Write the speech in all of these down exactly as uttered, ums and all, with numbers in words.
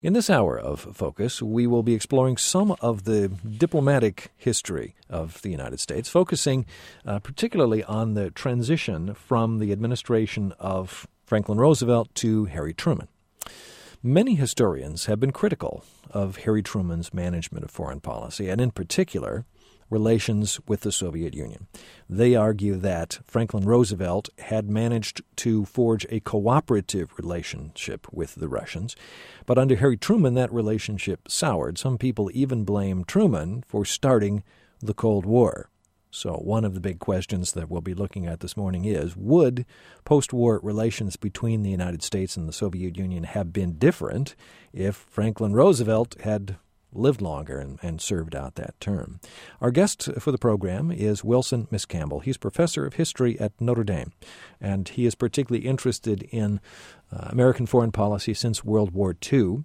In this hour of Focus, we will be exploring some of the diplomatic history of the United States, focusing uh, particularly on the transition from the administration of Franklin Roosevelt to Harry Truman. Many historians have been critical of Harry Truman's management of foreign policy, and in particular, relations with the Soviet Union. They argue that Franklin Roosevelt had managed to forge a cooperative relationship with the Russians, but under Harry Truman that relationship soured. Some people even blame Truman for starting the Cold War. So one of the big questions that we'll be looking at this morning is, would post-war relations between the United States and the Soviet Union have been different if Franklin Roosevelt had lived longer and, and served out that term? Our guest for the program is Wilson Miscamble. He's professor of history at Notre Dame, and he is particularly interested in uh, American foreign policy since World War Two.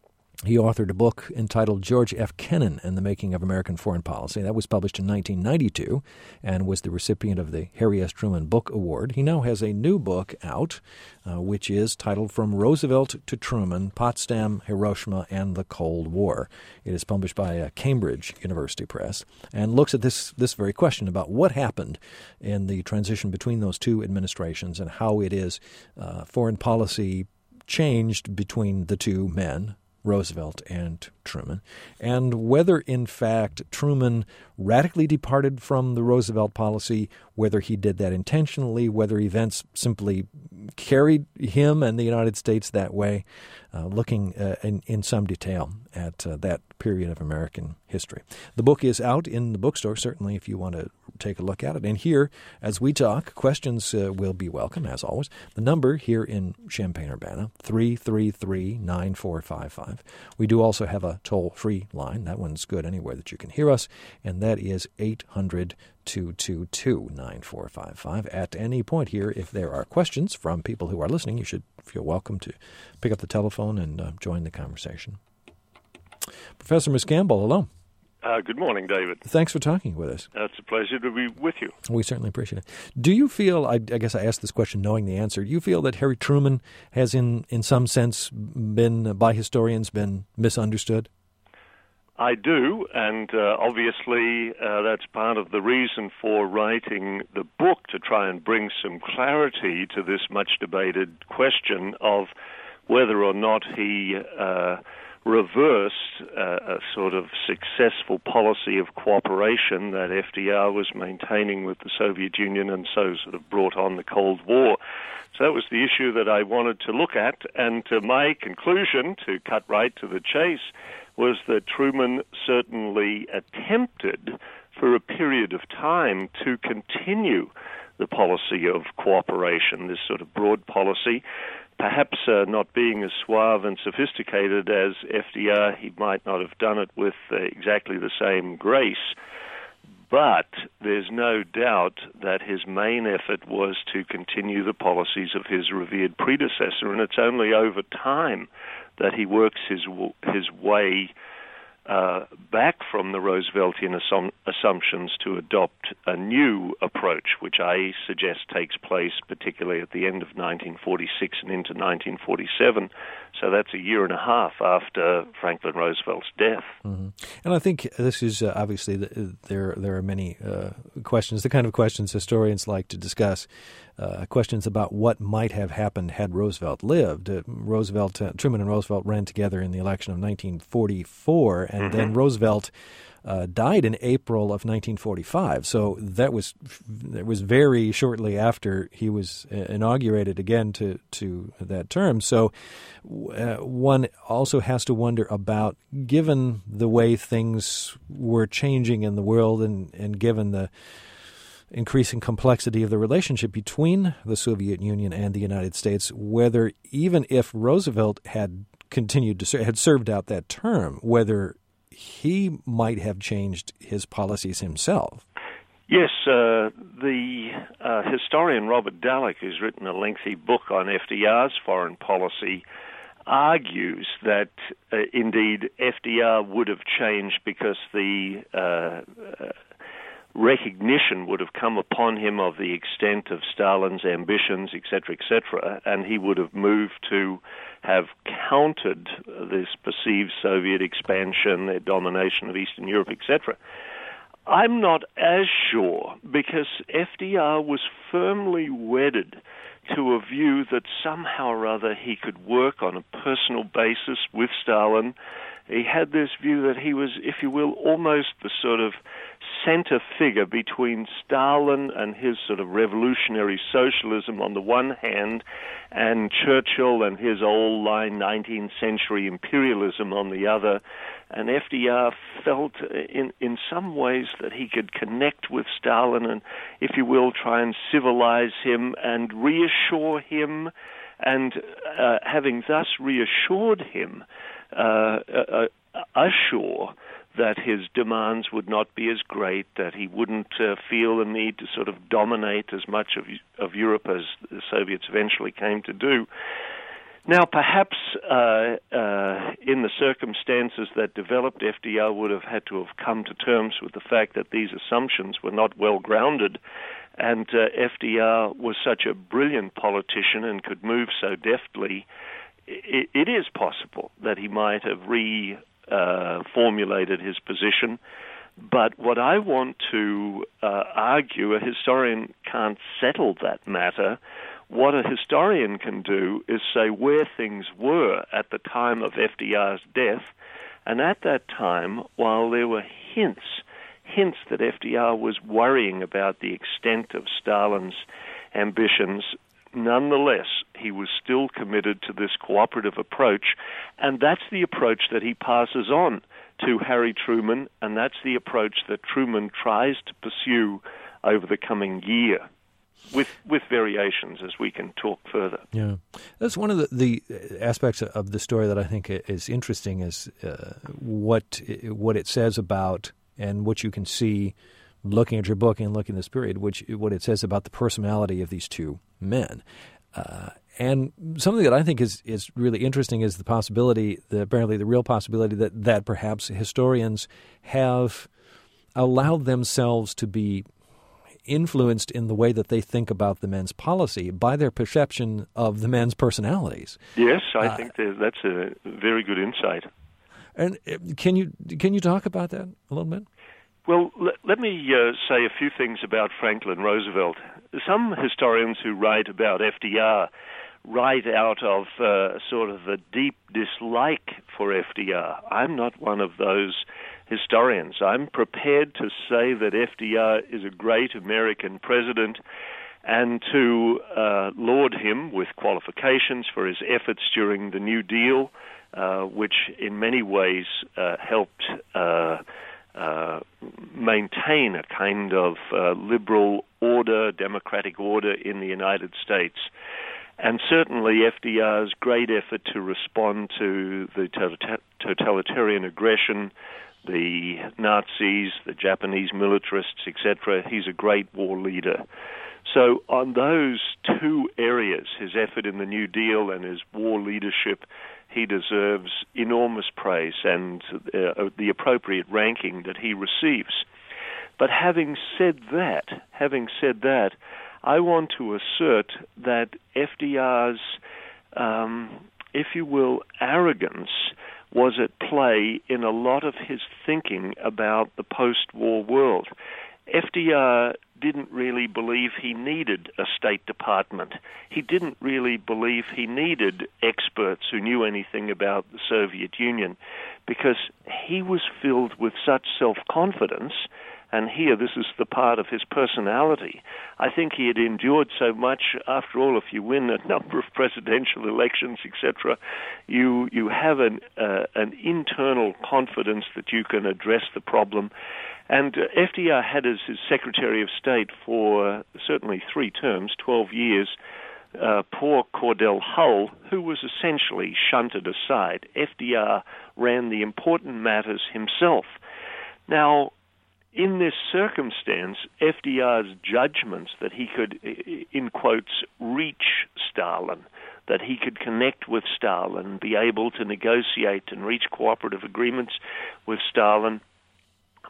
He authored a book entitled George F. Kennan and the Making of American Foreign Policy. That was published in nineteen ninety-two and was the recipient of the Harry S. Truman Book Award. He now has a new book out, uh, which is titled From Roosevelt to Truman, Potsdam, Hiroshima, and the Cold War. It is published by uh, Cambridge University Press and looks at this, this very question about what happened in the transition between those two administrations and how it is uh, foreign policy changed between the two men, Roosevelt and Truman, and whether, in fact, Truman radically departed from the Roosevelt policy, whether he did that intentionally, whether events simply carried him and the United States that way, uh, looking uh, in, in some detail at uh, that period of American history. The book is out in the bookstore, certainly, if you want to take a look at it. And here, as we talk, questions uh, will be welcome, as always. The number here in Champaign-Urbana, three three three, nine four five five. We do also have a toll-free line. That one's good anywhere that you can hear us, and that is eight hundred, two two two, nine four five five. At any point here, if there are questions from people who are listening, you should feel welcome to pick up the telephone and uh, join the conversation. Professor Miscamble, hello. Uh, good morning, David. Thanks for talking with us. Uh, it's a pleasure to be with you. We certainly appreciate it. Do you feel, I, I guess I asked this question knowing the answer, do you feel that Harry Truman has in, in some sense been, by historians, been misunderstood? I do, and uh, obviously uh, that's part of the reason for writing the book, to try and bring some clarity to this much-debated question of whether or not he uh, reversed uh, a sort of successful policy of cooperation that F D R was maintaining with the Soviet Union, and so sort of brought on the Cold War. So that was the issue that I wanted to look at, and to my conclusion, to cut right to the chase, was that Truman certainly attempted for a period of time to continue the policy of cooperation, this sort of broad policy. Perhaps uh, not being as suave and sophisticated as F D R, he might not have done it with uh, exactly the same grace. But there's no doubt that his main effort was to continue the policies of his revered predecessor, and it's only over time that he works his his way uh, back from the Rooseveltian assum- assumptions to adopt a new approach, which I suggest takes place particularly at the end of nineteen forty-six and into nineteen forty-seven. So that's a year and a half after Franklin Roosevelt's death. Mm-hmm. And I think this is uh, obviously the, there. There are many uh, questions, the kind of questions historians like to discuss. Uh, questions about what might have happened had Roosevelt lived. Uh, Roosevelt, uh, Truman and Roosevelt ran together in the election of nineteen forty-four, and mm-hmm. then Roosevelt uh, died in April of nineteen forty-five. So that was that was very shortly after he was uh, inaugurated again to to that term. So uh, one also has to wonder about, given the way things were changing in the world, and, and given the increasing complexity of the relationship between the Soviet Union and the United States, whether even if Roosevelt had continued to serve, had served out that term, whether he might have changed his policies himself. Yes, uh, the uh, historian Robert Dallek, who's written a lengthy book on F D R's foreign policy, argues that uh, indeed F D R would have changed because the uh, uh, recognition would have come upon him of the extent of Stalin's ambitions, et cetera, et cetera, and he would have moved to have countered this perceived Soviet expansion, their domination of Eastern Europe, et cetera. I'm not as sure, because F D R was firmly wedded to a view that somehow or other he could work on a personal basis with Stalin. He had this view that he was, if you will, almost the sort of center figure between Stalin and his sort of revolutionary socialism on the one hand, and Churchill and his old line nineteenth century imperialism on the other. And F D R felt in, in some ways that he could connect with Stalin and, if you will, try and civilize him and reassure him, and uh, having thus reassured him, uh, uh, assure that his demands would not be as great, that he wouldn't uh, feel the need to sort of dominate as much of, of Europe as the Soviets eventually came to do. Now, perhaps uh, uh, in the circumstances that developed, F D R would have had to have come to terms with the fact that these assumptions were not well grounded, and uh, F D R was such a brilliant politician and could move so deftly. It, it is possible that he might have re uh, formulated his position. But what I want to uh, argue, a historian can't settle that matter. What a historian can do is say where things were at the time of F D R's death, and at that time, while there were hints, hints that F D R was worrying about the extent of Stalin's ambitions, nonetheless, he was still committed to this cooperative approach, and that's the approach that he passes on to Harry Truman, and that's the approach that Truman tries to pursue over the coming year. With with variations, as we can talk further. Yeah, that's one of the, the aspects of the story that I think is interesting, is uh, what what it says about, and what you can see looking at your book and looking at this period, which what it says about the personality of these two men. Uh, and something that I think is, is really interesting is the possibility, the, apparently the real possibility that, that perhaps historians have allowed themselves to be influenced in the way that they think about the men's policy by their perception of the men's personalities. Yes, I uh, think that's a very good insight. And can you can you talk about that a little bit? Well, let, let me uh, say a few things about Franklin Roosevelt. Some historians who write about F D R write out of uh, sort of a deep dislike for F D R. I'm not one of those historians. I'm prepared to say that F D R is a great American president, and to uh, laud him with qualifications for his efforts during the New Deal, uh, which in many ways uh, helped uh, uh, maintain a kind of uh, liberal order, democratic order in the United States. And certainly F D R's great effort to respond to the totalitarian aggression, the Nazis, the Japanese militarists, et cetera. He's a great war leader. So on those two areas, his effort in the New Deal and his war leadership, he deserves enormous praise and uh, the appropriate ranking that he receives. But having said that, having said that, I want to assert that F D R's, um, if you will, arrogance was at play in a lot of his thinking about the post-war world. F D R didn't really believe he needed a State Department. He didn't really believe he needed experts who knew anything about the Soviet Union, because he was filled with such self-confidence. And here, this is the part of his personality. I think he had endured so much. After all, if you win a number of presidential elections, et cetera, you you have an uh, an internal confidence that you can address the problem. And uh, F D R had as his Secretary of State for uh, certainly three terms, twelve years, uh, poor Cordell Hull, who was essentially shunted aside. F D R ran the important matters himself. Now, in this circumstance, F D R's judgments that he could, in quotes, reach Stalin, that he could connect with Stalin, be able to negotiate and reach cooperative agreements with Stalin,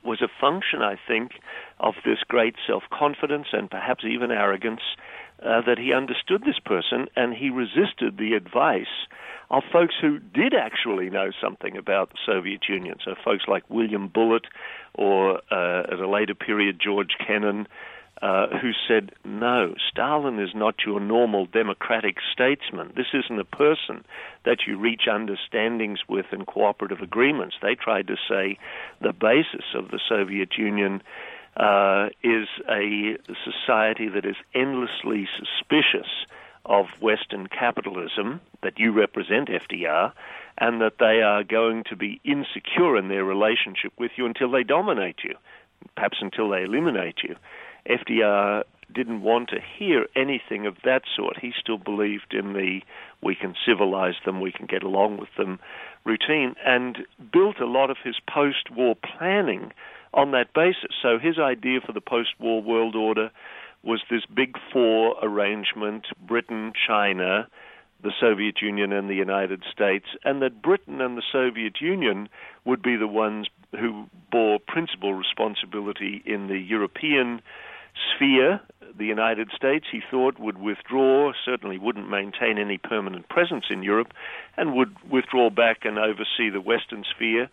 was a function, I think, of this great self-confidence and perhaps even arrogance uh, that he understood this person, and he resisted the advice of folks who did actually know something about the Soviet Union. So folks like William Bullitt or, uh, at a later period, George Kennan, uh, who said, no, Stalin is not your normal democratic statesman. This isn't a person that you reach understandings with in cooperative agreements. They tried to say the basis of the Soviet Union uh, is a society that is endlessly suspicious of Western capitalism, that you represent, F D R, and that they are going to be insecure in their relationship with you until they dominate you, perhaps until they eliminate you. F D R didn't want to hear anything of that sort. He still believed in the we can civilize them, we can get along with them routine, and built a lot of his post-war planning on that basis. So his idea for the post-war world order was this big four arrangement, Britain, China, the Soviet Union, and the United States, and that Britain and the Soviet Union would be the ones who bore principal responsibility in the European sphere. The United States, he thought, would withdraw, certainly wouldn't maintain any permanent presence in Europe, and would withdraw back and oversee the Western sphere.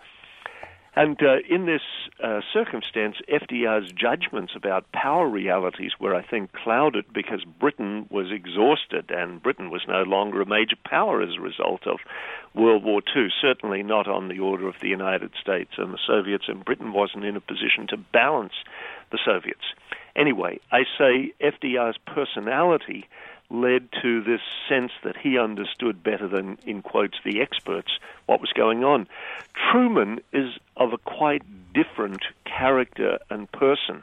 And uh, in this uh, circumstance, F D R's judgments about power realities were, I think, clouded because Britain was exhausted, and Britain was no longer a major power as a result of World War Two, certainly not on the order of the United States and the Soviets, and Britain wasn't in a position to balance the Soviets. Anyway, I say F D R's personality led to this sense that he understood better than, in quotes, the experts, what was going on. Truman is of a quite different character and person.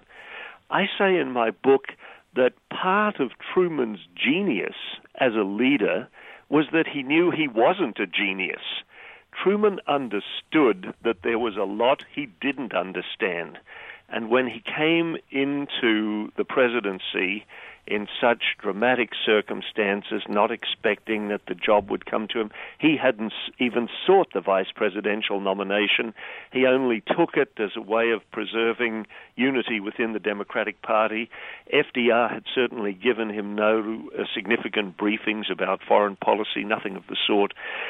I say in my book that part of Truman's genius as a leader was that he knew he wasn't a genius. Truman understood that there was a lot he didn't understand. And when he came into the presidency in such dramatic circumstances, not expecting that the job would come to him, he hadn't even sought the vice presidential nomination. He only took it as a way of preserving unity within the Democratic Party. F D R had certainly given him no uh, significant briefings about foreign policy, nothing of the sort.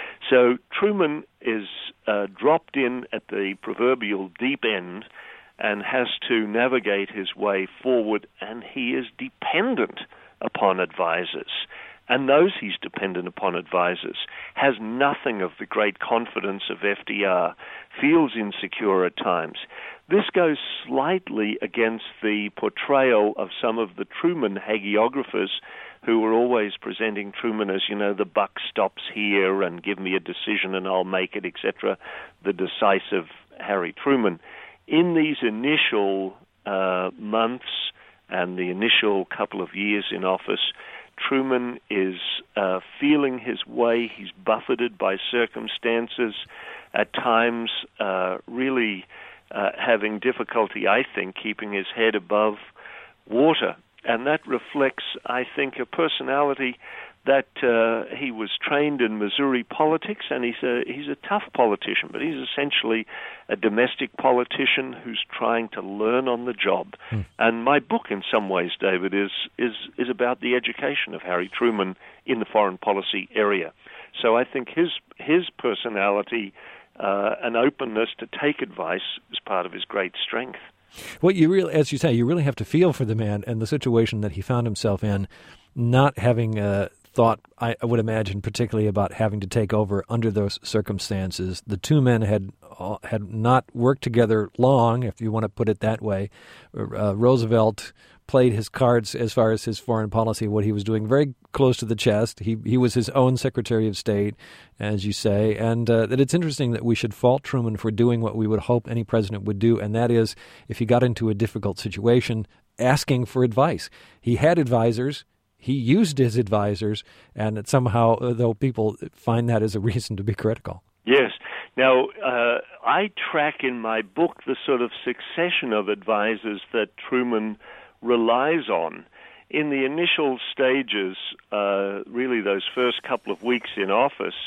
So Truman is uh, dropped in at the proverbial deep end and has to navigate his way forward, and he is dependent upon advisors, and knows he's dependent upon advisors, has nothing of the great confidence of F D R, feels insecure at times. This goes slightly against the portrayal of some of the Truman hagiographers who were always presenting Truman as, you know, the buck stops here and give me a decision and I'll make it, et cetera, the decisive Harry Truman. In these initial uh, months and the initial couple of years in office, Truman is uh, feeling his way. He's buffeted by circumstances, at times uh, really uh, having difficulty, I think, keeping his head above water. And that reflects, I think, a personality that uh, he was trained in Missouri politics, and he's a he's a tough politician, but he's essentially a domestic politician who's trying to learn on the job. Hmm. And my book, in some ways, David, is is is about the education of Harry Truman in the foreign policy area. So I think his his personality, uh, an openness to take advice, is part of his great strength. Well, you really, as you say, you really have to feel for the man and the situation that he found himself in, not having uh, thought, I would imagine, particularly about having to take over under those circumstances. The two men had uh, had not worked together long, if you want to put it that way. Uh, Roosevelt played his cards as far as his foreign policy, what he was doing, very close to the chest. He he was his own Secretary of State, as you say, and uh, that it's interesting that we should fault Truman for doing what we would hope any president would do, and that is, if he got into a difficult situation, asking for advice. He had advisors. He used his advisors, and it somehow, though people find that as a reason to be critical. Yes. Now, uh, I track in my book the sort of succession of advisors that Truman relies on. In the initial stages, uh, really those first couple of weeks in office,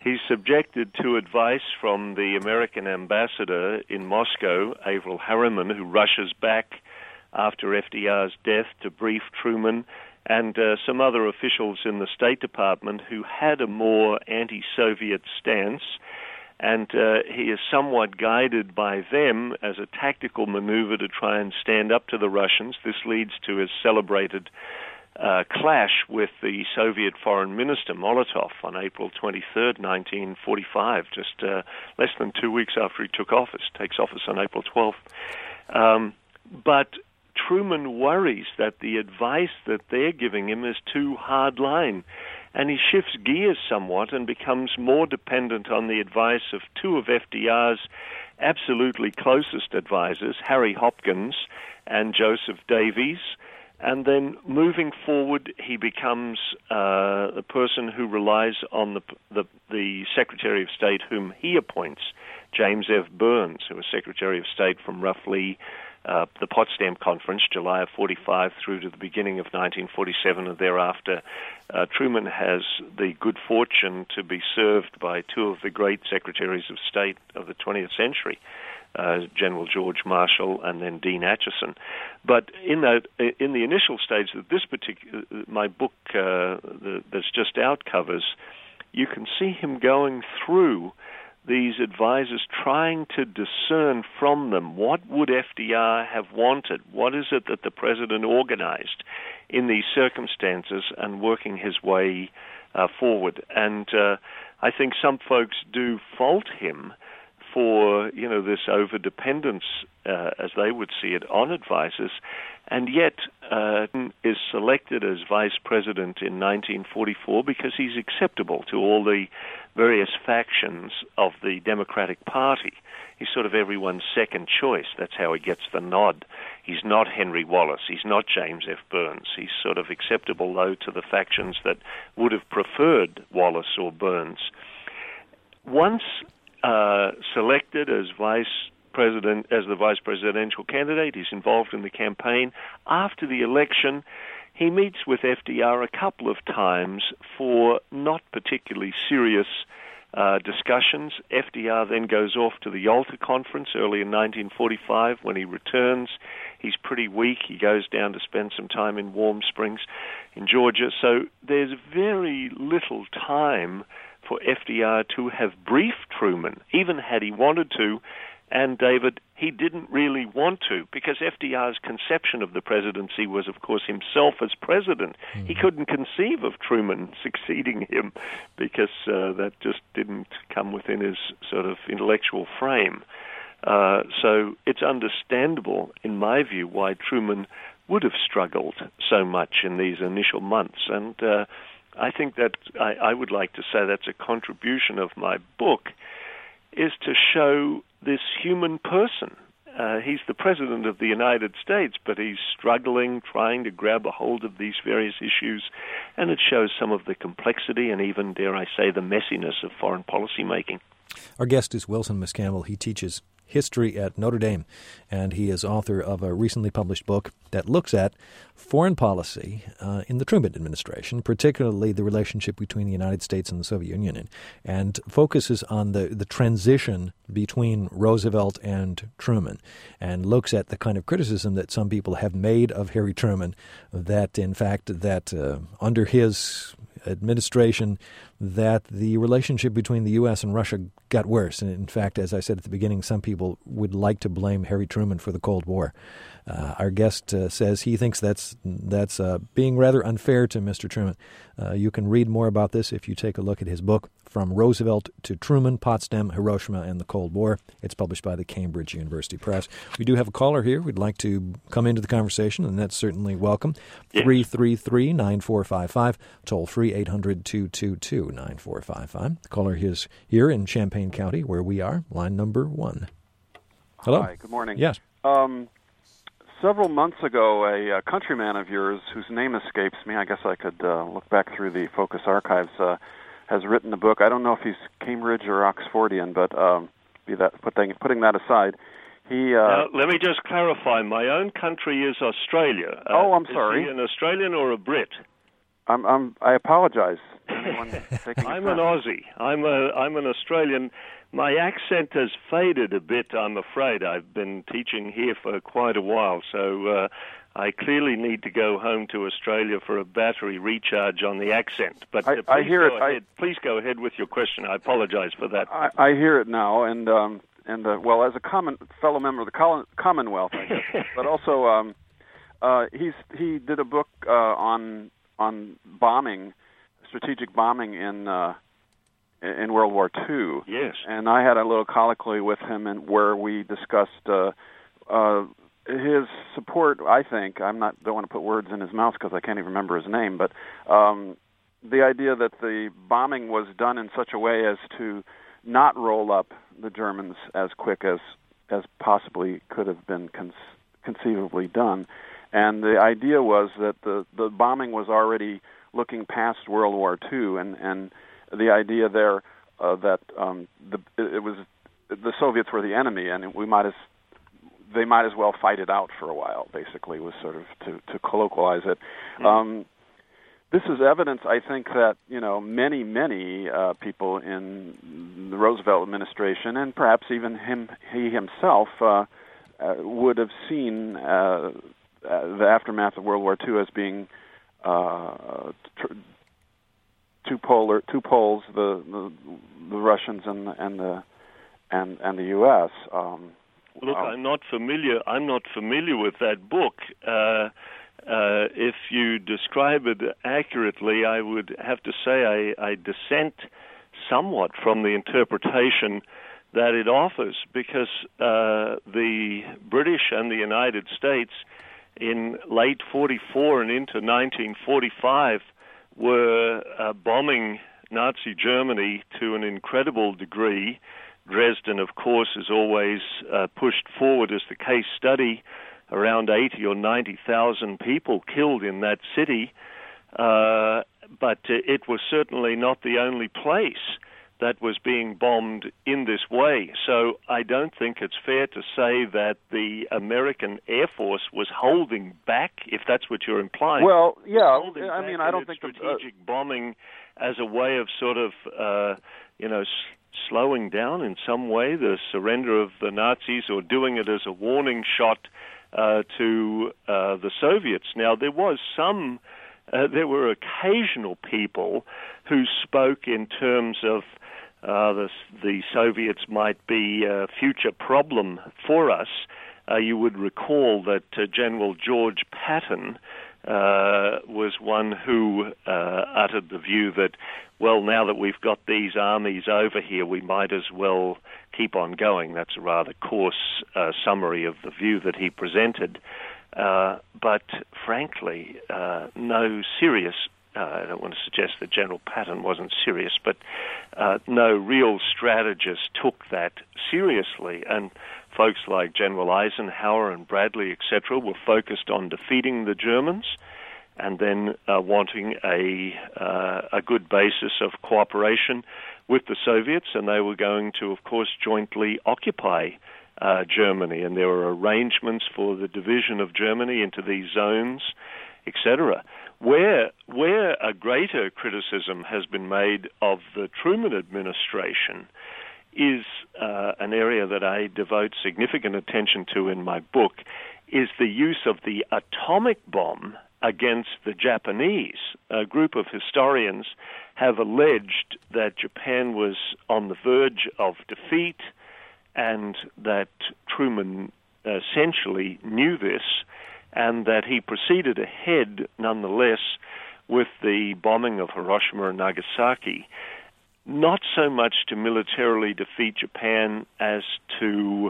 He's subjected to advice from the American ambassador in Moscow, Averell Harriman, who rushes back after F D R's death to brief Truman, and uh, some other officials in the State Department who had a more anti-Soviet stance. And uh, he is somewhat guided by them as a tactical maneuver to try and stand up to the Russians. This leads to his celebrated uh, clash with the Soviet Foreign Minister Molotov on April twenty-third, nineteen forty-five, just uh, less than two weeks after he took office, takes office on April twelfth. Um, but Truman worries that the advice that they're giving him is too hard line, and he shifts gears somewhat and becomes more dependent on the advice of two of F D R's absolutely closest advisors, Harry Hopkins and Joseph Davies. And then moving forward, he becomes uh, the person who relies on the, the the Secretary of State whom he appoints, James F. Burns, who was Secretary of State from roughly uh, the Potsdam Conference, July of forty-five, through to the beginning of nineteen forty-seven, and thereafter. Uh, Truman has the good fortune to be served by two of the great Secretaries of State of the twentieth century, Uh, General George Marshall and then Dean Acheson. But in the in the initial stage that this particular my book uh, the, that's just out covers, you can see him going through these advisors, trying to discern from them what would F D R have wanted, what is it that the president organized in these circumstances, and working his way uh, forward. And uh, I think some folks do fault him for, you know, this over-dependence, uh, as they would see it, on advisors, and yet uh, is selected as vice president in nineteen forty-four because he's acceptable to all the various factions of the Democratic Party. He's sort of everyone's second choice. That's how he gets the nod. He's not Henry Wallace. He's not James F. Burns. He's sort of acceptable, though, to the factions that would have preferred Wallace or Burns. Once Uh, selected as vice president, as the vice presidential candidate, he's involved in the campaign. After the election, he meets with F D R a couple of times for not particularly serious uh, discussions. F D R then goes off to the Yalta Conference early in nineteen forty-five. When he returns, he's pretty weak. He goes down to spend some time in Warm Springs in Georgia. So there's very little time for F D R to have briefed Truman, even had he wanted to. And, David, he didn't really want to, because F D R's conception of the presidency was, of course, himself as president. Mm-hmm. He couldn't conceive of Truman succeeding him because uh, that just didn't come within his sort of intellectual frame. Uh, so it's understandable, in my view, why Truman would have struggled so much in these initial months. And uh, I think that I, I would like to say that's a contribution of my book, is to show this human person. Uh, he's the president of the United States, but he's struggling, trying to grab a hold of these various issues, and it shows some of the complexity and even, dare I say, the messiness of foreign policy making. Our guest is Wilson Miscampbell. He teaches history at Notre Dame, and he is author of a recently published book that looks at foreign policy uh, in the Truman administration, particularly the relationship between the United States and the Soviet Union, and focuses on the, the transition between Roosevelt and Truman, and looks at the kind of criticism that some people have made of Harry Truman, that in fact that uh, under his administration that the relationship between the U S and Russia got worse. And in fact, as I said at the beginning, some people would like to blame Harry Truman for the Cold War. Uh, our guest uh, says he thinks that's that's uh, being rather unfair to Mister Truman. Uh, you can read more about this if you take a look at his book, From Roosevelt to Truman, Potsdam, Hiroshima, and the Cold War. It's published by the Cambridge University Press. We do have a caller here who'd like to come into the conversation, and that's certainly welcome. three three three, nine four five five, toll free eight hundred, two two two, nine four five five. The caller is here in Champaign County, where we are, line number one. Hello. Hi, good morning. Yes. Um, several months ago, a, a countryman of yours, whose name escapes me, I guess I could uh, look back through the Focus archives, uh, has written a book. I don't know if he's Cambridge or Oxfordian, but um, be that putting, putting that aside, he... Uh, now, let me just clarify. My own country is Australia. Uh, oh, I'm sorry. Is he an Australian or a Brit? I'm, I'm, I apologize. Anyone taking I'm an Aussie. I'm a, I'm an Australian. My accent has faded a bit, I'm afraid. I've been teaching here for quite a while, so uh, I clearly need to go home to Australia for a battery recharge on the accent. But I, uh, please, I hear go it. ahead. I, please go ahead with your question. I apologize for that. I, I hear it now, and um, and uh, well, as a common fellow member of the Col- Commonwealth, I guess, but also um, uh, he's he did a book uh, on on bombing, strategic bombing in. Uh, in World War Two. Yes. And I had a little colloquy with him and where we discussed uh, uh, his support, I think, I'm not don't want to put words in his mouth because I can't even remember his name, but um, the idea that the bombing was done in such a way as to not roll up the Germans as quick as, as possibly could have been con- conceivably done. And the idea was that the, the bombing was already looking past World War Two, and, and the idea there uh, that um, the it was the Soviets were the enemy, and we might as they might as well fight it out for a while. Basically, was sort of to, to colloquialize it. Mm-hmm. Um, this is evidence, I think, that you know many many uh, people in the Roosevelt administration, and perhaps even him he himself, uh, uh, would have seen uh, uh, the aftermath of World War Two as being uh, tr- two polar two poles, the, the the Russians and the, and the and and the U S. Um, Look, um, I'm not familiar. I'm not familiar with that book. Uh, uh, if you describe it accurately, I would have to say I, I dissent somewhat from the interpretation that it offers, because uh, the British and the United States in late forty-four and into nineteen forty-five were uh, bombing Nazi Germany to an incredible degree. Dresden, of course, is always uh, pushed forward as the case study. Around eighty or ninety thousand people killed in that city, uh, but it was certainly not the only place that was being bombed in this way. So I don't think it's fair to say that the American Air Force was holding back, if that's what you're implying. Well, yeah, I mean, I don't think strategic uh, bombing as a way of sort of, uh, you know, s- slowing down in some way the surrender of the Nazis, or doing it as a warning shot uh, to uh, the Soviets. Now, there was some, uh, there were occasional people who spoke in terms of Uh, the, the Soviets might be a future problem for us. Uh, you would recall that uh, General George Patton uh, was one who uh, uttered the view that, well, now that we've got these armies over here, we might as well keep on going. That's a rather coarse uh, summary of the view that he presented. Uh, but frankly, uh, no serious Uh, I don't want to suggest that General Patton wasn't serious, but uh, no real strategist took that seriously. And folks like General Eisenhower and Bradley, et cetera, were focused on defeating the Germans and then uh, wanting a uh, a good basis of cooperation with the Soviets, and they were going to, of course, jointly occupy uh, Germany. And there were arrangements for the division of Germany into these zones, et cetera. Where where a greater criticism has been made of the Truman administration is uh, an area that I devote significant attention to in my book, is the use of the atomic bomb against the Japanese. A group of historians have alleged that Japan was on the verge of defeat and that Truman essentially knew this, and that he proceeded ahead, nonetheless, with the bombing of Hiroshima and Nagasaki, not so much to militarily defeat Japan as to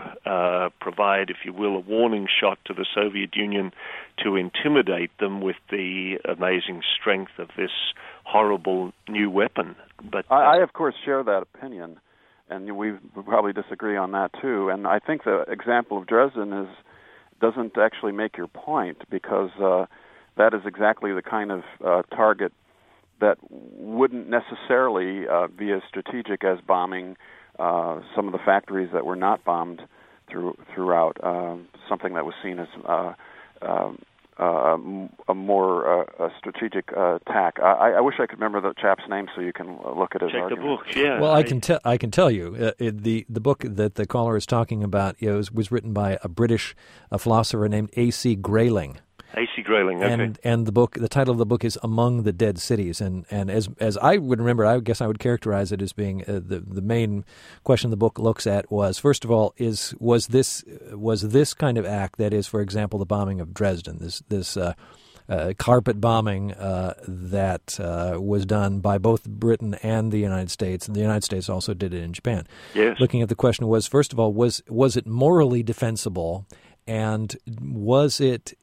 uh, provide, if you will, a warning shot to the Soviet Union to intimidate them with the amazing strength of this horrible new weapon. But uh, I, I, of course, share that opinion, and we probably disagree on that, too. And I think the example of Dresden is doesn't actually make your point, because uh, that is exactly the kind of uh, target that wouldn't necessarily uh, be as strategic as bombing uh, some of the factories that were not bombed through, throughout, uh, something that was seen as uh, uh, uh, a more uh, a strategic uh, tack. I, I wish I could remember the chap's name so you can look at his Check argument. the book, yeah. Well, I can tell. I can tell you uh, it, the the book that the caller is talking about you know, was, was written by a British a philosopher named A C Grayling. A C Grayling, okay. And and the book, the title of the book is Among the Dead Cities, and and as as I would remember, I guess I would characterize it as being uh, the the main question the book looks at was, first of all, is was this was this kind of act, that is, for example, the bombing of Dresden, this this uh, uh, carpet bombing uh, that uh, was done by both Britain and the United States, and the United States also did it in Japan. Yes. Looking at the question was, first of all, was was it morally defensible, and was it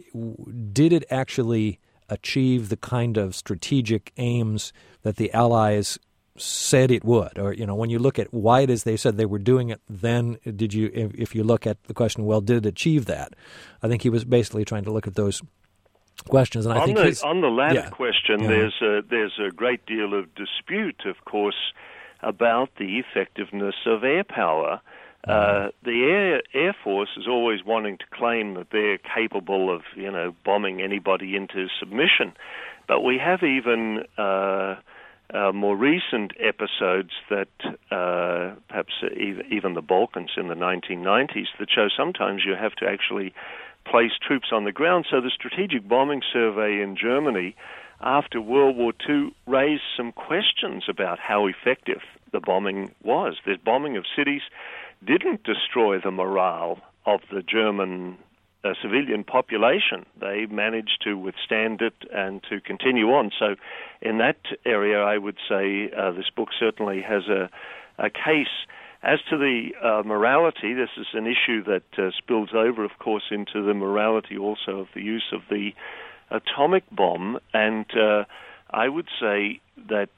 did it actually achieve the kind of strategic aims that the Allies said it would? Or, you know, when you look at why it is they said they were doing it, then did you, if, if you look at the question, well, did it achieve that? I think he was basically trying to look at those questions. And I on think the, his, on the latter yeah. question, yeah. there's a, there's a great deal of dispute, of course, about the effectiveness of air power. Uh, the Air Air Force is always wanting to claim that they're capable of, you know, bombing anybody into submission. But we have even uh, uh, more recent episodes that uh, perhaps even the Balkans in the nineteen nineties that show sometimes you have to actually place troops on the ground. So the Strategic Bombing Survey in Germany after World War Two raised some questions about how effective the bombing was. The bombing of cities didn't destroy the morale of the German uh, civilian population. They managed to withstand it and to continue on. So in that area, I would say uh, this book certainly has a, a case. As to the uh, morality, this is an issue that uh, spills over, of course, into the morality also of the use of the atomic bomb. And uh, I would say that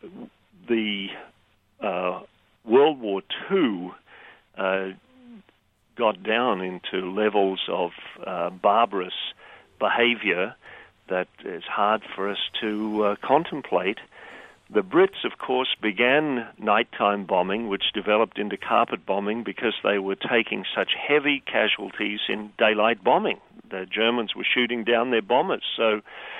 the uh, World War Two Uh, got down into levels of uh, barbarous behavior that is hard for us to uh, contemplate. The Brits, of course, began nighttime bombing, which developed into carpet bombing because they were taking such heavy casualties in daylight bombing. The Germans were shooting down their bombers. So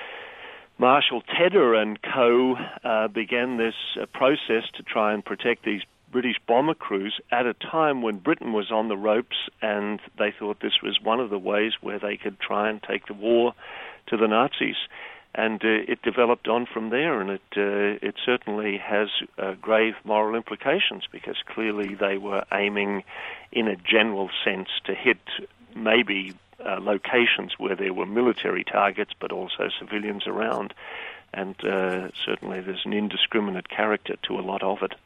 Marshal Tedder and co. Uh, began this uh, process to try and protect these British bomber crews at a time when Britain was on the ropes, and they thought this was one of the ways where they could try and take the war to the Nazis. And uh, it developed on from there, and it uh, it certainly has uh, grave moral implications, because clearly they were aiming in a general sense to hit maybe uh, locations where there were military targets but also civilians around. And uh, certainly there's an indiscriminate character to a lot of it.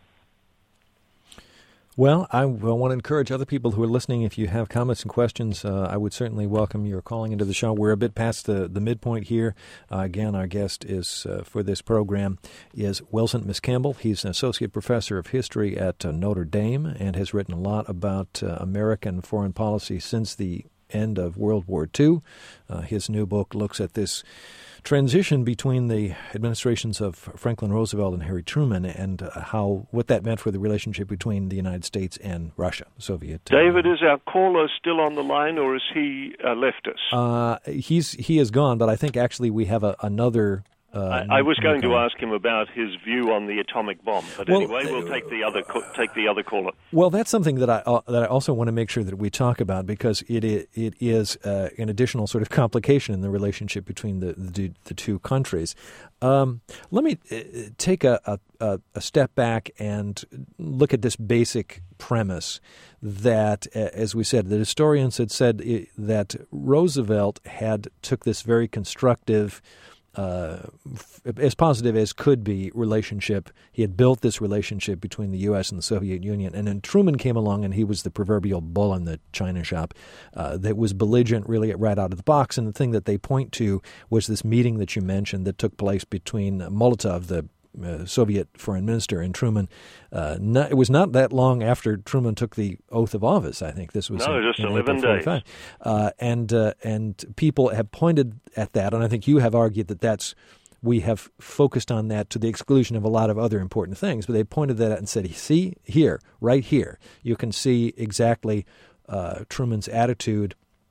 Well, I want to encourage other people who are listening, if you have comments and questions, uh, I would certainly welcome your calling into the show. We're a bit past the, the midpoint here. Uh, again, our guest is uh, for this program is Wilson Miscamble. He's an associate professor of history at uh, Notre Dame and has written a lot about uh, American foreign policy since the end of World War Two. Uh, his new book looks at this transition between the administrations of Franklin Roosevelt and Harry Truman, and uh, how what that meant for the relationship between the United States and Russia, Soviet. Uh, David, is our caller still on the line, or has he uh, left us? Uh, he's he is gone, but I think actually we have a, another. Uh, I, I was going to ask him about his view on the atomic bomb, but well, anyway, we'll take the other co- take the other caller. Well, that's something that I uh, that I also want to make sure that we talk about, because it it, it is uh, an additional sort of complication in the relationship between the the, the two countries. Um, let me uh, take a, a a step back and look at this basic premise that, uh, as we said, the historians had said it, that Roosevelt had took this very constructive, Uh, as positive as could be, relationship. He had built this relationship between the U S and the Soviet Union, and then Truman came along, and he was the proverbial bull in the china shop uh, that was belligerent really right out of the box. And the thing that they point to was this meeting that you mentioned that took place between Molotov, the Uh, Soviet foreign minister, and Truman. Uh, not, it was not that long after Truman took the oath of office. I think this was no, in, just in eleven April days. Uh, and uh, and people have pointed at that, and I think you have argued that that's we have focused on that to the exclusion of a lot of other important things. But they pointed that out and said, "See here, right here, you can see exactly uh, Truman's attitude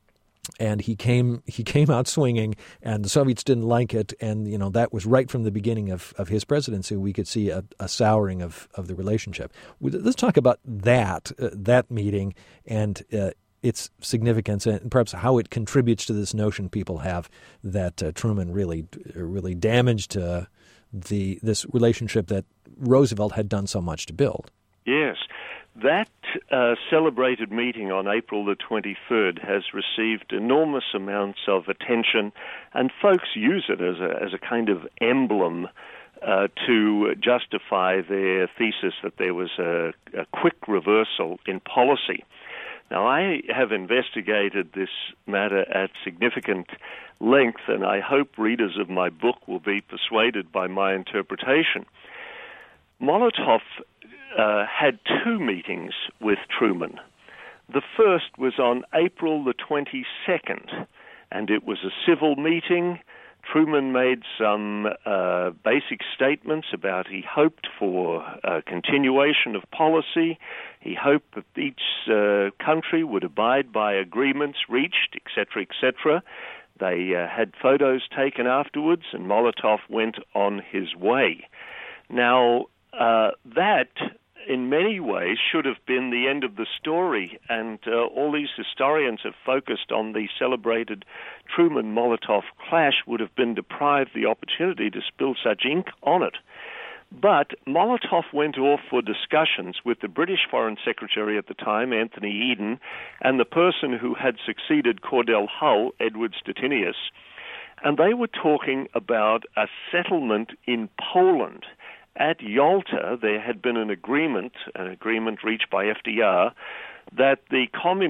And he came he came out swinging, and the Soviets didn't like it. And, you know, that was right from the beginning of, of his presidency. We could see a, a souring of, of the relationship. Let's talk about that, uh, that meeting and uh, its significance and perhaps how it contributes to this notion people have that uh, Truman really really damaged uh, the this relationship that Roosevelt had done so much to build. Yes. That uh, celebrated meeting on April the twenty-third has received enormous amounts of attention, and folks use it as a, as a kind of emblem uh, to justify their thesis that there was a, a quick reversal in policy. Now, I have investigated this matter at significant length, and I hope readers of my book will be persuaded by my interpretation. Molotov Uh, had two meetings with Truman. The first was on April the twenty-second, and it was a civil meeting. Truman made some uh, basic statements about he hoped for a continuation of policy. He hoped that each uh, country would abide by agreements reached, et cetera, et cetera. They uh, had photos taken afterwards, and Molotov went on his way. Now, uh, that in many ways should have been the end of the story, and uh, all these historians have focused on the celebrated Truman-Molotov clash would have been deprived the opportunity to spill such ink on it. But Molotov went off for discussions with the British Foreign Secretary at the time, Anthony Eden, and the person who had succeeded Cordell Hull, Edward Stettinius, and they were talking about a settlement in Poland. At Yalta, there had been an agreement, an agreement reached by F D R, that the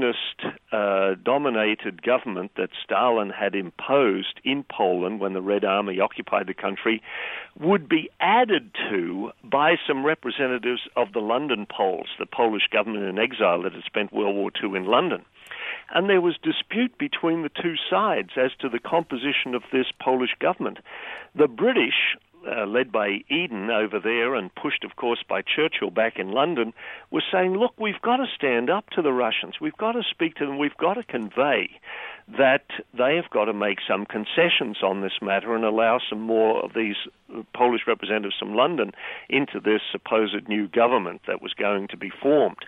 communist-dominated uh, government that Stalin had imposed in Poland when the Red Army occupied the country would be added to by some representatives of the London Poles, the Polish government in exile that had spent World War Two in London. And there was dispute between the two sides as to the composition of this Polish government. The British, Uh, led by Eden over there and pushed, of course, by Churchill back in London, was saying, look, we've got to stand up to the Russians. We've got to speak to them. We've got to convey that they have got to make some concessions on this matter and allow some more of these Polish representatives from London into this supposed new government that was going to be formed.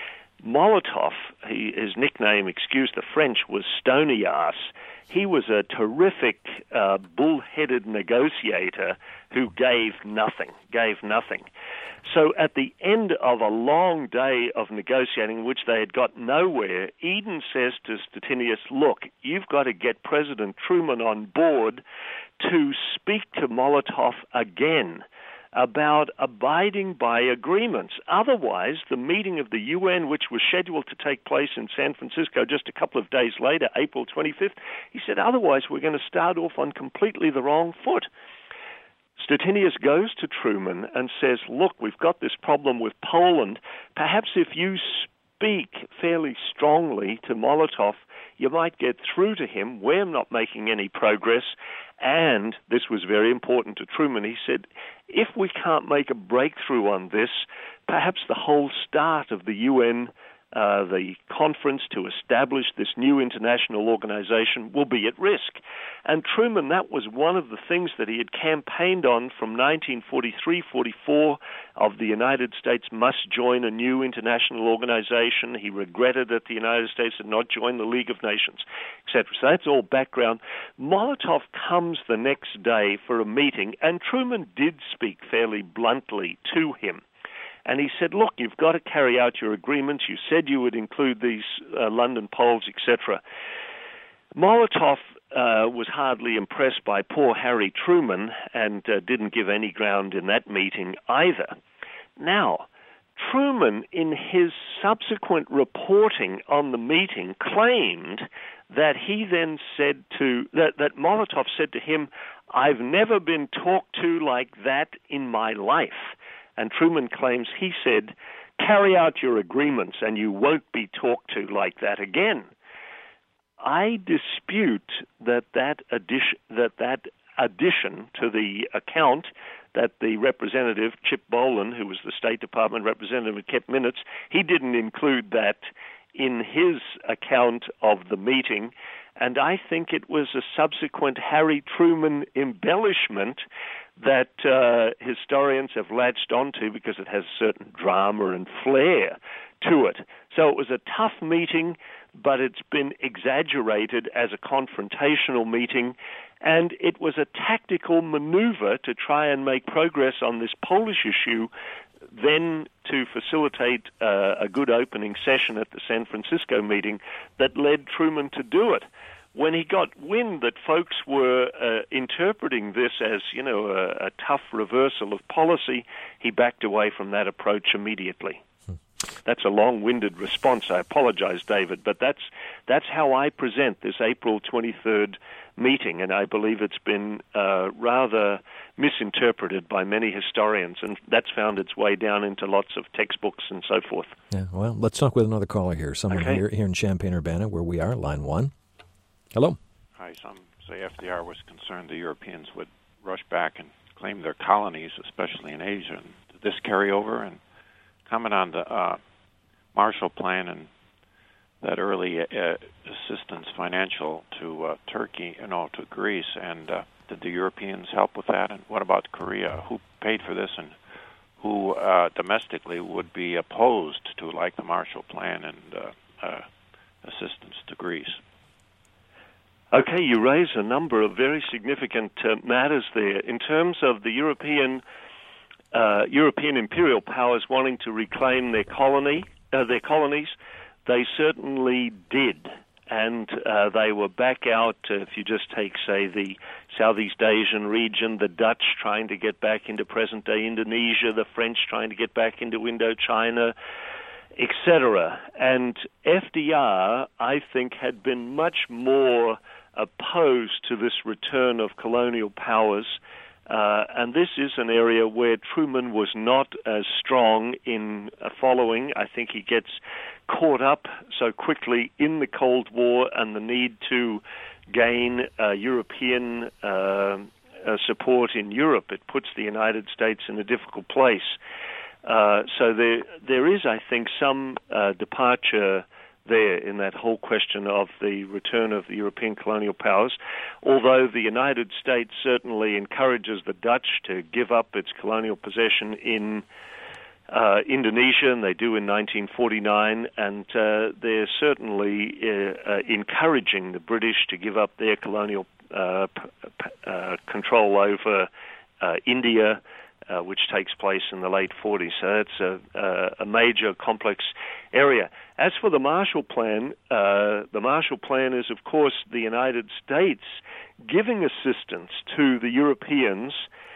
Molotov, he, his nickname, excuse the French, was Stony Ass. He was a terrific uh, bull-headed negotiator who gave nothing, gave nothing. So at the end of a long day of negotiating, which they had got nowhere, Eden says to Stettinius, look, you've got to get President Truman on board to speak to Molotov again about abiding by agreements. Otherwise, the meeting of the U N, which was scheduled to take place in San Francisco just a couple of days later, April twenty-fifth, he said, otherwise we're going to start off on completely the wrong foot. Stettinius goes to Truman and says, look, we've got this problem with Poland. Perhaps if you speak fairly strongly to Molotov, you might get through to him. We're not making any progress. And this was very important to Truman. He said, if we can't make a breakthrough on this, perhaps the whole start of the U N, uh, the conference to establish this new international organization, will be at risk. And Truman, that was one of the things that he had campaigned on from nineteen forty-three forty-four of the United States must join a new international organization. He regretted that the United States had not joined the League of Nations, et cetera. So that's all background. Molotov comes the next day for a meeting, and Truman did speak fairly bluntly to him. And he said, look, you've got to carry out your agreements. You said you would include these uh, London Poles, et cetera. Molotov uh, was hardly impressed by poor Harry Truman and uh, didn't give any ground in that meeting either. Now, Truman, in his subsequent reporting on the meeting, claimed that he then said to, that, that Molotov said to him, I've never been talked to like that in my life. And Truman claims he said, carry out your agreements and you won't be talked to like that again. I dispute that that addition, that that addition to the account that the representative, Chip Boland, who was the State Department representative and kept minutes, he didn't include that in his account of the meeting. And I think it was a subsequent Harry Truman embellishment that uh, historians have latched onto because it has certain drama and flair to it. So it was a tough meeting, but it's been exaggerated as a confrontational meeting, and it was a tactical maneuver to try and make progress on this Polish issue, then to facilitate uh, a good opening session at the San Francisco meeting that led Truman to do it. When he got wind that folks were uh, interpreting this as, you know, a, a tough reversal of policy, he backed away from that approach immediately. That's a long-winded response. I apologize, David, but that's that's how I present this April twenty-third meeting, and I believe it's been uh, rather misinterpreted by many historians, and that's found its way down into lots of textbooks and so forth. Yeah, well, let's talk with another caller here. Someone okay. here, here in Champaign-Urbana, where we are, line one. Hello. Hi, some say F D R was concerned the Europeans would rush back and claim their colonies, especially in Asia. And did this carry over? And comment on the uh, Marshall Plan and that early uh, assistance financial to uh, Turkey, you know, to Greece, and uh, did the Europeans help with that? And what about Korea? Who paid for this, and who uh, domestically would be opposed to, like, the Marshall Plan and uh, uh, assistance to Greece? Okay, you raise a number of very significant uh, matters there. In terms of the European uh, European imperial powers wanting to reclaim their colony, uh, their colonies, they certainly did, and uh, they were back out. Uh, if you just take, say, the Southeast Asian region, the Dutch trying to get back into present-day Indonesia, the French trying to get back into Indochina, et cetera. And F D R, I think, had been much more opposed to this return of colonial powers, uh, and this is an area where Truman was not as strong in uh, following. I think he gets caught up so quickly in the Cold War and the need to gain uh, European uh, uh, support in Europe. It puts the United States in a difficult place. Uh, so there, there is, I think, some uh, departure there in that whole question of the return of the European colonial powers, although the United States certainly encourages the Dutch to give up its colonial possession in uh, Indonesia, and they do in nineteen forty-nine, and uh, they're certainly uh, uh, encouraging the British to give up their colonial uh, p- uh, control over uh, India, Uh, which takes place in the late forties. So that's a, uh, a major complex area. As for the Marshall Plan, uh, the Marshall Plan is, of course, the United States giving assistance to the Europeans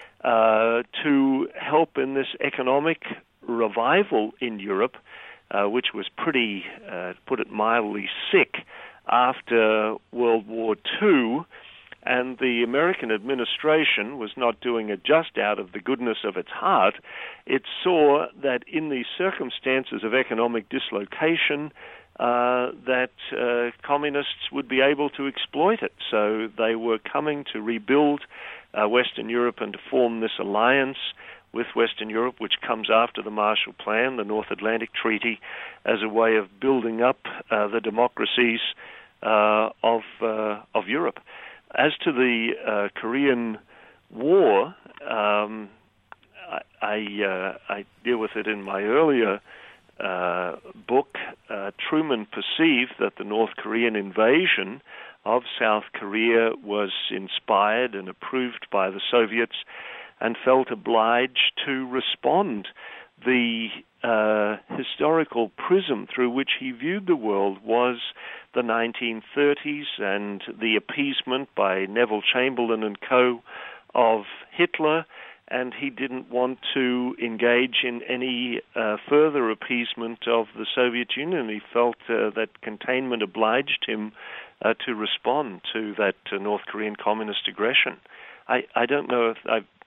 uh, to help in this economic revival in Europe, uh, which was pretty, uh, to put it mildly, sick after World War Two. And the American administration was not doing it just out of the goodness of its heart. It saw that in these circumstances of economic dislocation, uh, that uh, communists would be able to exploit it. So they were coming to rebuild uh, Western Europe and to form this alliance with Western Europe, which comes after the Marshall Plan, the North Atlantic Treaty, as a way of building up uh, the democracies uh, of uh, of Europe. As to the uh, Korean War, um, I I, uh, I deal with it in my earlier uh, book. Uh, Truman perceived that the North Korean invasion of South Korea was inspired and approved by the Soviets, and felt obliged to respond. The uh, historical prism through which he viewed the world was the nineteen thirties and the appeasement by Neville Chamberlain and co. of Hitler, and he didn't want to engage in any uh, further appeasement of the Soviet Union. He felt uh, that containment obliged him uh, to respond to that uh, North Korean communist aggression. I, I don't know if I've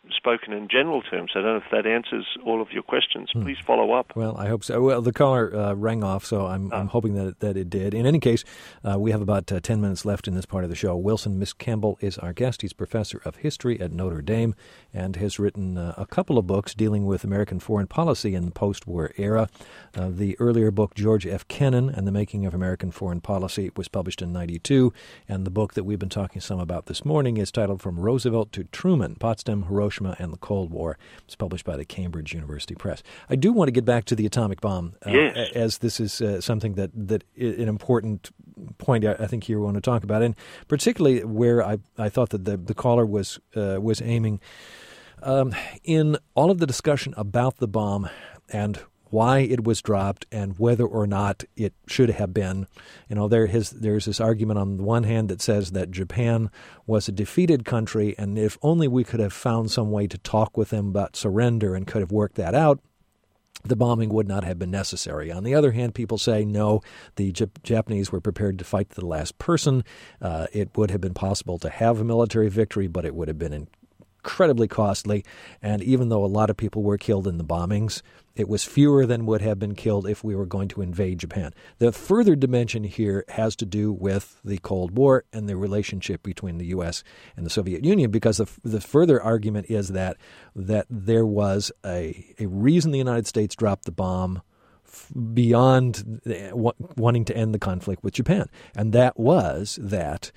spoken in general terms. I don't know if that answers all of your questions. Hmm. Please follow up. Well, I hope so. Well, the caller uh, rang off, so I'm, oh. I'm hoping that it, that it did. In any case, uh, we have about uh, ten minutes left in this part of the show. Wilson Miscamble is our guest. He's professor of history at Notre Dame and has written uh, a couple of books dealing with American foreign policy in the post-war era. Uh, the earlier book, George F. Kennan and the Making of American Foreign Policy, was published in ninety-two, and the book that we've been talking some about this morning is titled From Roosevelt to Truman, Potsdam, Hiroshima, and the Cold War. It's published by the Cambridge University Press. I do want to get back to the atomic bomb, uh, yes. as this is uh, something that, that an important point I, I think you want to talk about, and particularly where I, I thought that the, the caller was uh, was aiming um, in all of the discussion about the bomb and why it was dropped and whether or not it should have been. You know, there is, there's this argument on the one hand that says that Japan was a defeated country, and if only we could have found some way to talk with them about surrender and could have worked that out, the bombing would not have been necessary. On the other hand, people say, no, the J- Japanese were prepared to fight to the last person. Uh, it would have been possible to have a military victory, but it would have been in incredibly costly, and even though a lot of people were killed in the bombings, it was fewer than would have been killed if we were going to invade Japan. The further dimension here has to do with the Cold War and the relationship between the U S and the Soviet Union, because the, the further argument is that that there was a, a reason the United States dropped the bomb beyond wanting to end the conflict with Japan, and that was that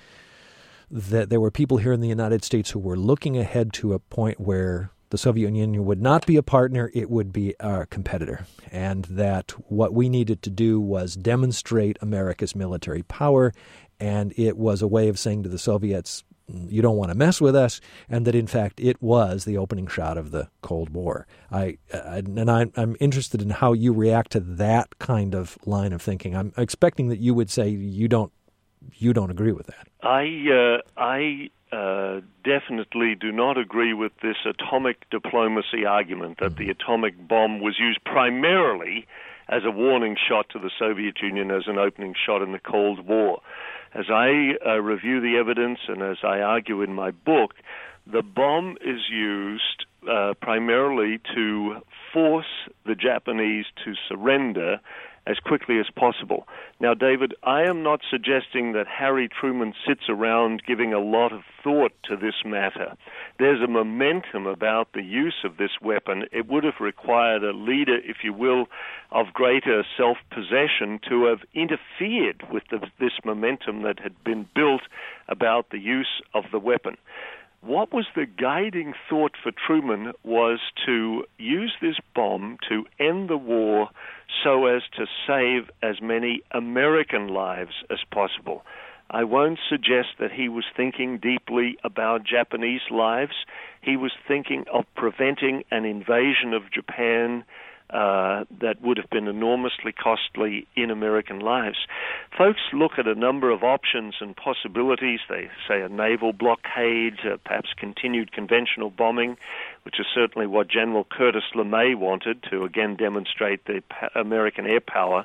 that there were people here in the United States who were looking ahead to a point where the Soviet Union would not be a partner, it would be our competitor, and that what we needed to do was demonstrate America's military power, and it was a way of saying to the Soviets, you don't want to mess with us, and that in fact it was the opening shot of the Cold War. I, I and I, I'm interested in how you react to that kind of line of thinking. I'm expecting that you would say you don't you don't agree with that. I uh, I uh, definitely do not agree with this atomic diplomacy argument that mm-hmm. the atomic bomb was used primarily as a warning shot to the Soviet Union, as an opening shot in the Cold War. As I uh, review the evidence and as I argue in my book, the bomb is used uh, primarily to force the Japanese to surrender as quickly as possible. Now, David, I am not suggesting that Harry Truman sits around giving a lot of thought to this matter. There's a momentum about the use of this weapon. It would have required a leader, if you will, of greater self-possession to have interfered with the, this momentum that had been built about the use of the weapon. What was the guiding thought for Truman was to use this bomb to end the war so as to save as many American lives as possible. I won't suggest that he was thinking deeply about Japanese lives. He was thinking of preventing an invasion of Japan Uh, that would have been enormously costly in American lives. Folks look at a number of options and possibilities. They say a naval blockade, uh, perhaps continued conventional bombing, which is certainly what General Curtis LeMay wanted to again demonstrate the pa- American air power.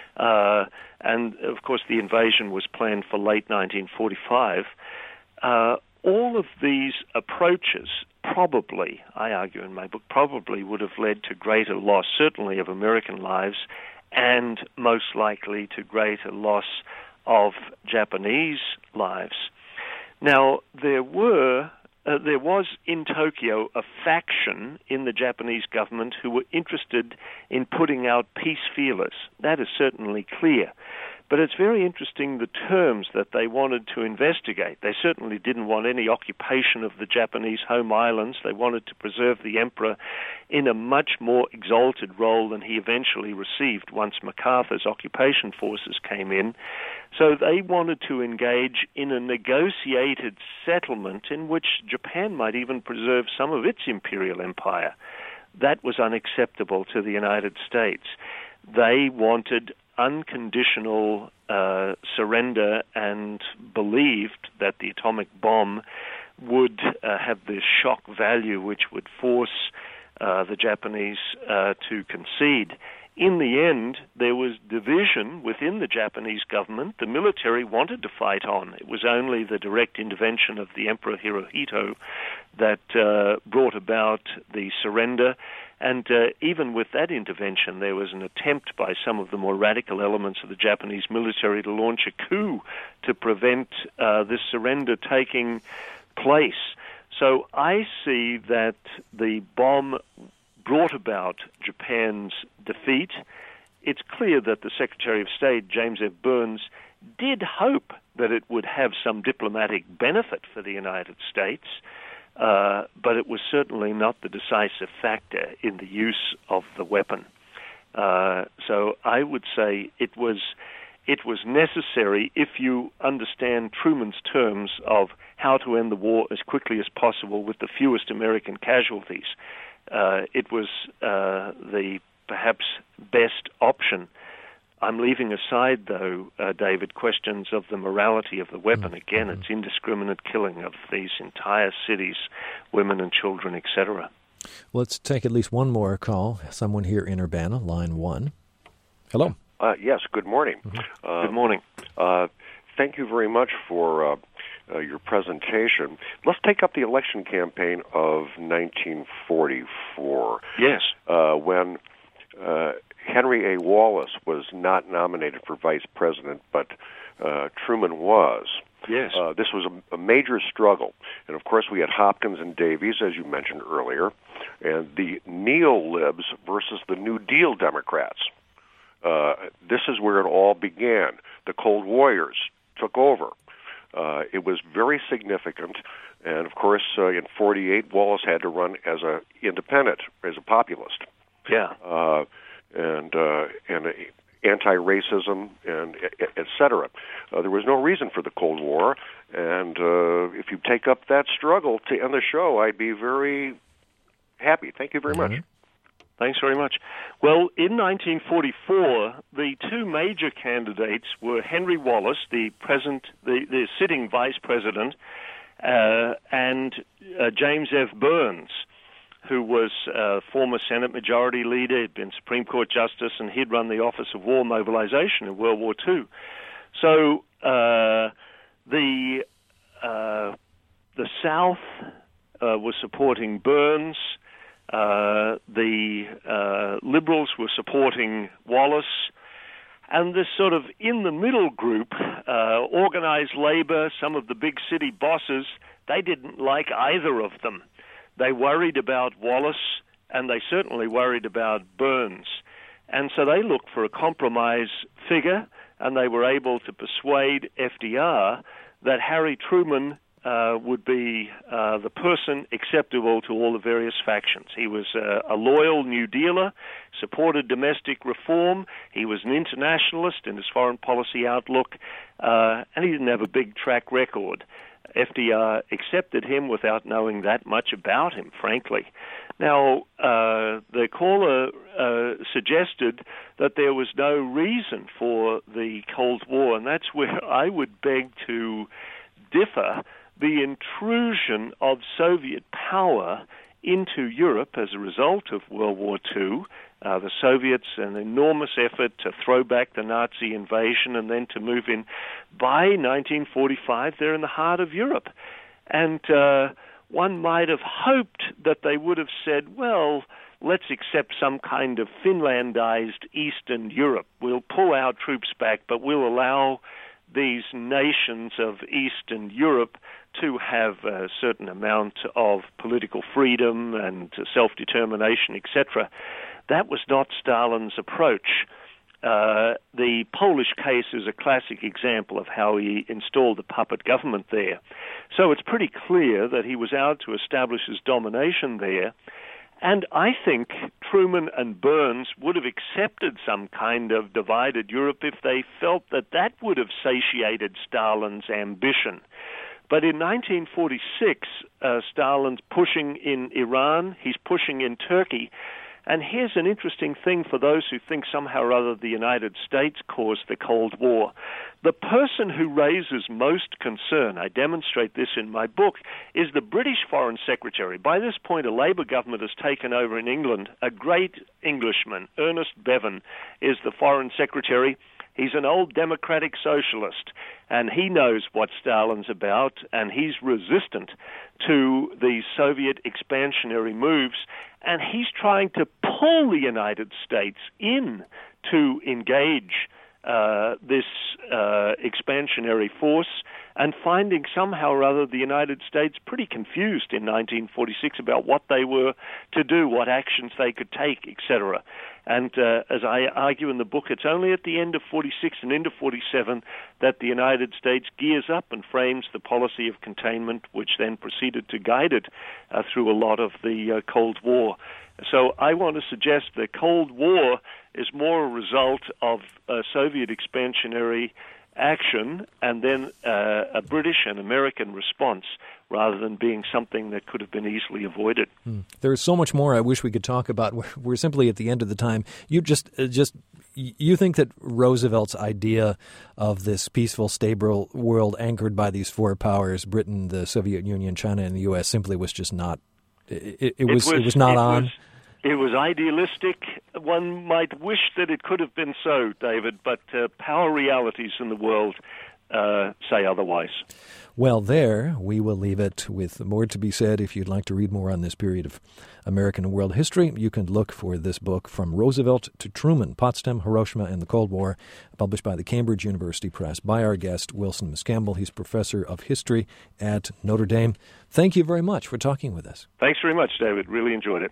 Uh, and, of course, the invasion was planned for late nineteen forty-five. Uh, all of these approaches probably, I argue in my book, probably would have led to greater loss, certainly of American lives, and most likely to greater loss of Japanese lives. Now, there were, uh, there was in Tokyo a faction in the Japanese government who were interested in putting out peace feelers. That is certainly clear. But it's very interesting the terms that they wanted to investigate. They certainly didn't want any occupation of the Japanese home islands. They wanted to preserve the emperor in a much more exalted role than he eventually received once MacArthur's occupation forces came in. So they wanted to engage in a negotiated settlement in which Japan might even preserve some of its imperial empire. That was unacceptable to the United States. They wanted unconditional uh, surrender and believed that the atomic bomb would uh, have this shock value which would force uh, the Japanese uh, to concede. In the end, there was division within the Japanese government. The military wanted to fight on. It was only the direct intervention of the Emperor Hirohito that uh, brought about the surrender. And uh, even with that intervention, there was an attempt by some of the more radical elements of the Japanese military to launch a coup to prevent uh, this surrender taking place. So I see that the bomb brought about Japan's defeat. It's clear that the Secretary of State, James F. Burns, did hope that it would have some diplomatic benefit for the United States, uh, but it was certainly not the decisive factor in the use of the weapon. Uh, so I would say it was it was necessary if you understand Truman's terms of how to end the war as quickly as possible with the fewest American casualties. Uh, it was uh, the perhaps best option. I'm leaving aside, though, uh, David, questions of the morality of the weapon. Again, mm-hmm. It's indiscriminate killing of these entire cities, women and children, et cetera. Let's take at least one more call. Someone here in Urbana, line one. Hello. Uh, yes, good morning. Mm-hmm. Uh, good morning. Uh, thank you very much for uh, uh, your presentation. Let's take up the election campaign of nineteen forty-four. Yes. Uh, when uh, Henry A. Wallace was not nominated for vice president, but uh, Truman was. Yes. Uh, this was a, a major struggle. And, of course, we had Hopkins and Davies, as you mentioned earlier, and the neo-libs versus the New Deal Democrats. Uh, this is where it all began. The Cold Warriors took over. Uh, it was very significant. And, of course, uh, in forty-eight, Wallace had to run as an independent, as a populist. Yeah. Uh, and uh, and uh, anti-racism, and et cetera. Uh, there was no reason for the Cold War. And uh, if you take up that struggle to end the show, I'd be very happy. Thank you very mm-hmm. much. Thanks very much. Well, in nineteen forty-four, the two major candidates were Henry Wallace, the present, the, the sitting vice president, uh, and uh, James F. Burns, who was a former Senate Majority Leader, had been Supreme Court Justice, and he'd run the Office of War Mobilization in World War Two. So uh, the uh, the South uh, was supporting Burns. Uh, the uh, liberals were supporting Wallace, and this sort of in-the-middle group, uh, organized labor, some of the big city bosses, they didn't like either of them. They worried about Wallace, and they certainly worried about Burns. And so they looked for a compromise figure, and they were able to persuade F D R that Harry Truman Uh, would be uh, the person acceptable to all the various factions. He was uh, a loyal New Dealer, supported domestic reform, he was an internationalist in his foreign policy outlook, uh, and he didn't have a big track record. F D R accepted him without knowing that much about him, frankly. Now, uh, the caller uh, suggested that there was no reason for the Cold War, and that's where I would beg to differ. The intrusion of Soviet power into Europe as a result of World War Two, uh, the Soviets, an enormous effort to throw back the Nazi invasion and then to move in. By nineteen forty-five, they're in the heart of Europe. And uh, one might have hoped that they would have said, well, let's accept some kind of Finlandized Eastern Europe. We'll pull our troops back, but we'll allow these nations of Eastern Europe to have a certain amount of political freedom and self-determination, et cetera. That was not Stalin's approach. Uh, the Polish case is a classic example of how he installed the puppet government there. So it's pretty clear that he was out to establish his domination there. And I think Truman and Burns would have accepted some kind of divided Europe if they felt that that would have satiated Stalin's ambition. But in nineteen forty-six, uh, Stalin's pushing in Iran, he's pushing in Turkey. And here's an interesting thing for those who think somehow or other the United States caused the Cold War. The person who raises most concern, I demonstrate this in my book, is the British Foreign Secretary. By this point, a Labour government has taken over in England. A great Englishman, Ernest Bevin, is the Foreign Secretary. He's an old democratic socialist, and he knows what Stalin's about, and he's resistant to the Soviet expansionary moves, and he's trying to pull the United States in to engage uh, this uh, expansionary force, and finding somehow or other the United States pretty confused in nineteen forty-six about what they were to do, what actions they could take, et cetera. And uh, as I argue in the book, it's only at the end of forty-six and into forty-seven that the United States gears up and frames the policy of containment, which then proceeded to guide it uh, through a lot of the uh, Cold War. So I want to suggest the Cold War is more a result of uh, Soviet expansionary action and then uh, a British and American response, rather than being something that could have been easily avoided. Hmm. There is so much more I wish we could talk about. We're, we're simply at the end of the time. You just, uh, just, you think that Roosevelt's idea of this peaceful, stable world anchored by these four powers, Britain, the Soviet Union, China, and the U S, simply was just not. It, it, it was. It was, it was not it on. Was, It was idealistic. One might wish that it could have been so, David, but uh, power realities in the world uh, say otherwise. Well, there we will leave it, with more to be said. If you'd like to read more on this period of American and world history, you can look for this book, From Roosevelt to Truman, Potsdam, Hiroshima, and the Cold War, published by the Cambridge University Press, by our guest, Wilson Miscamble. He's professor of history at Notre Dame. Thank you very much for talking with us. Thanks very much, David. Really enjoyed it.